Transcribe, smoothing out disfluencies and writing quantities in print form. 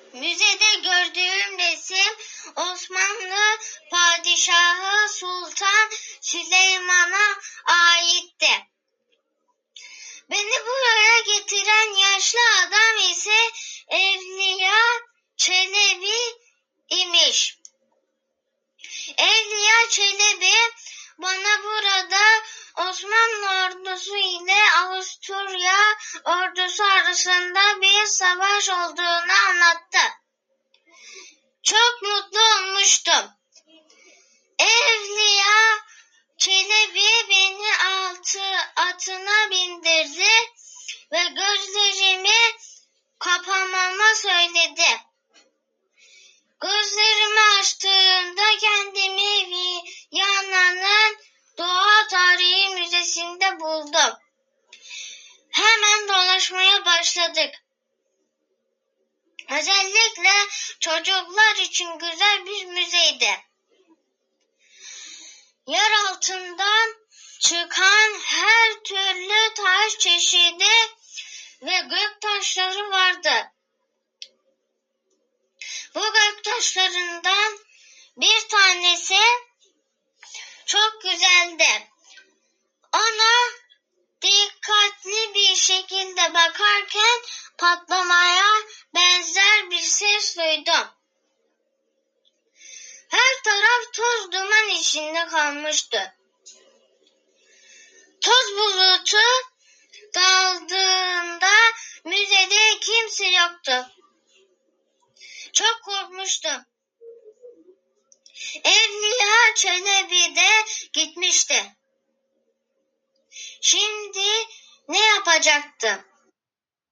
Müzede gördüğüm resim Osmanlı Padişahı Sultan Süleyman'a aitti. Beni buraya getiren yaşlı adam ise Evliya Çelebi imiş. Evliya Çelebi bana burada Osmanlı ordusu ile Avusturya ordusu arasında bir savaş olduğunu anlattı. Çok mutlu olmuştum. Evliya Çelebi beni atına bindirdi ve gözlerimi kapamamı söyledi. Gözlerimi açtığımda kendimi Viyana'nın Doğa Tarihi Müzesi'nde buldum. Hemen dolaşmaya başladık. Özellikle çocuklar için güzel bir müzeydi. Yer altından çıkan her türlü taş çeşidi ve gök taşları vardı. Bu gök taşlarından bir tanesi çok güzeldi. Ona dikkatli bir şekilde bakarken patlamaya benzer bir ses duydum. Her taraf toz duman içinde kalmıştı. Toz bulutu daldığında müzede kimse yoktu. Çok korkmuştum. Evliya Çelebi de gitmişti. Şimdi ne yapacaktım?